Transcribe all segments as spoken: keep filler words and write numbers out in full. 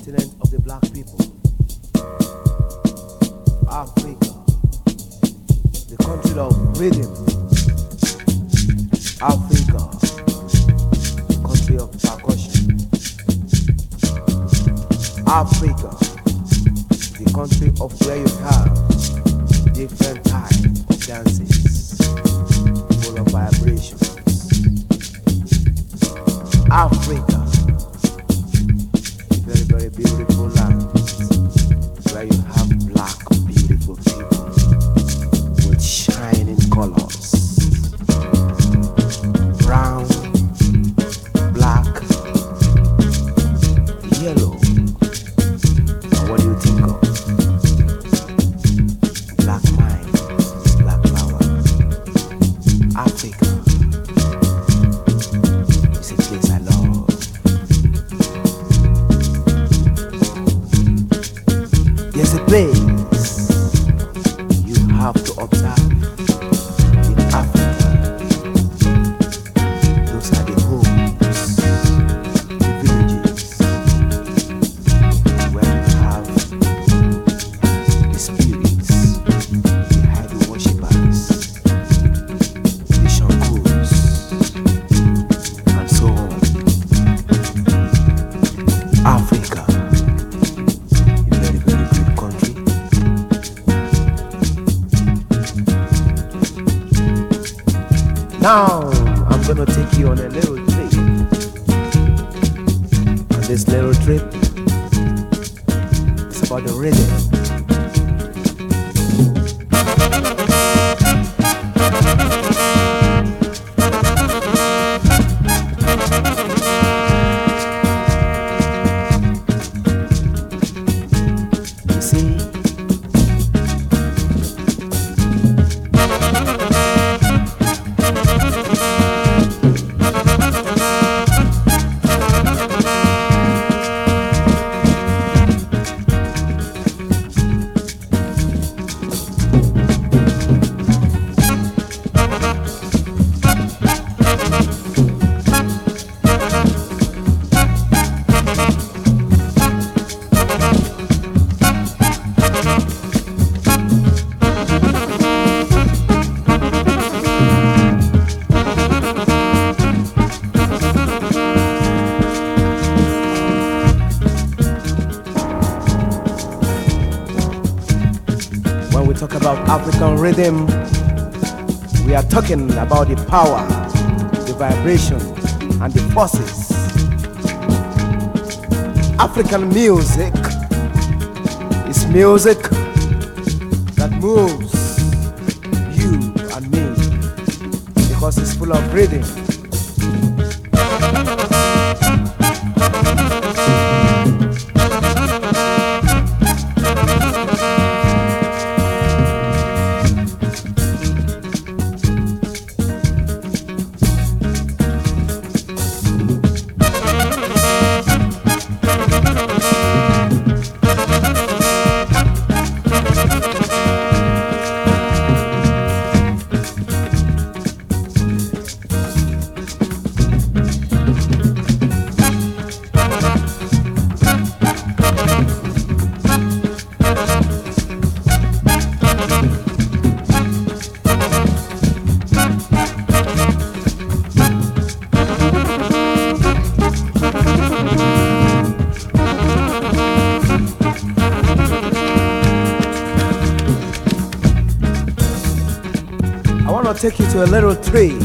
continent of the black people. Africa, the country of rhythm. Africa, the country of percussion. Africa, the country of where you have different types of dances, full of vibrations. Africa, a very, very beautiful land where you have black, beautiful people with shining colors. Brown, black, yellow. And what do you think of? Black mind, black flower. Africa is a place I love. There's a place you have to observe in Africa. Those are the homes, the villages, where you have the spirits, the idol worshippers, the Shangus, and so on. Africa, a very, very good country. Now, I'm gonna take you on a little trip. And this little trip is about the rhythm. You see, when we talk about African rhythm, we are talking about the power, the vibration, and the forces. African music is music that moves you and me because it's full of rhythm. I want to take you to a little tree.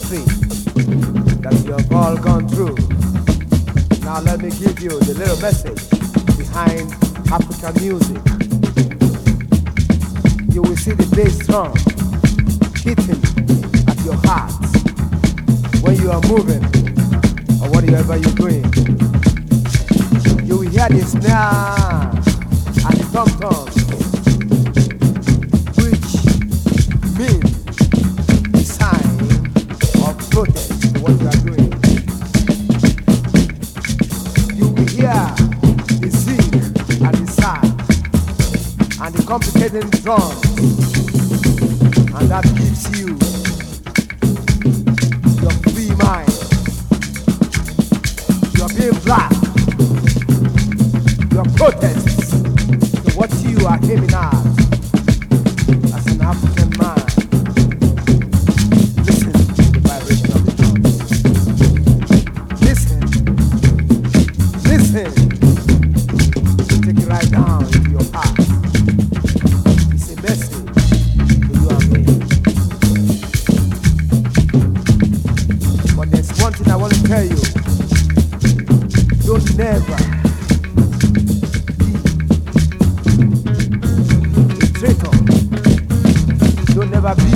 history that you have all gone through. Now let me give you the little message behind African music. You will see the bass drum hitting at your heart when you are moving or whatever you're doing. You will hear the snare and the tom-tom, which means the sign of protest to what you are doing. You will hear the zinc and the sag and the complicated drums, and that gives you your free mind. You are being black. Your protests to what you are aiming at as an African man. Listen to the vibration of the drums. Listen. Listen. Take it right down into your heart. It's a message to you and me. But there's one thing I want to tell you. Don't never Don't never be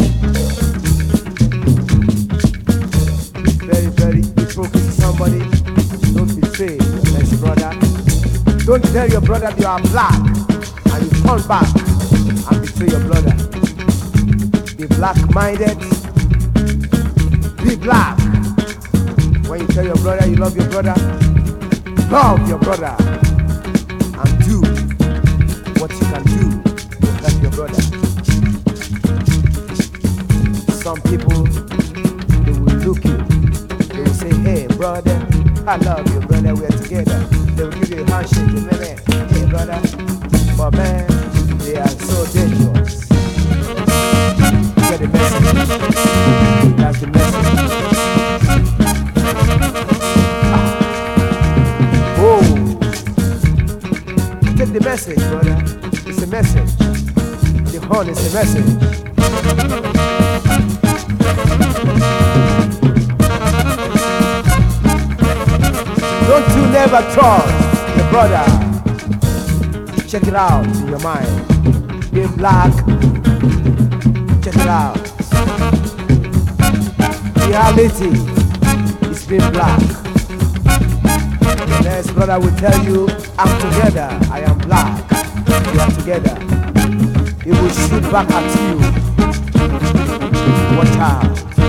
very, very hypocrite to somebody. Don't betray your next brother. Don't tell your brother you are black and you turn back and betray your brother. Be black-minded. Be black. When you tell your brother you love your brother, love your brother and do what you can do to help your brother. Some people, they will look you, they will say, hey brother, I love you brother, we're together. They will give you a handshake, a minute, hey brother. But man, they are so dangerous. Get the message. That's the message. Ah. Oh, take the message, brother. It's a message. The horn is a message. Don't you never trust your brother. Check it out in your mind. Being black, check it out. Reality is being black. The next brother will tell you, I'm together, I am black. We are together. He will shoot back at you. Watch out.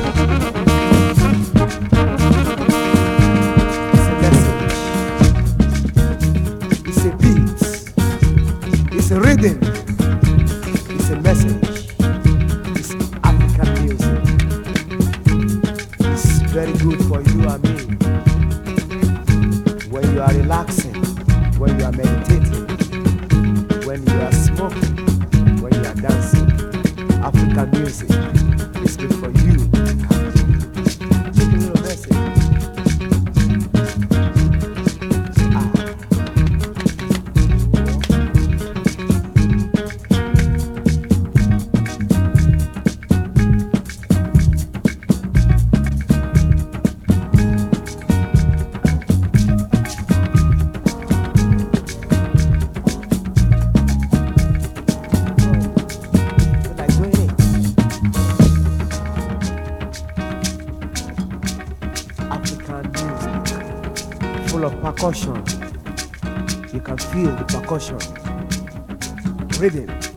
It's a rhythm, it's a message, it's African music. It's very good for you and me. When you are relaxing, when you are meditating, when you are smoking, when you are dancing, African music is good for you. Take a little message. African music, full of percussion. You can feel the percussion, rhythm.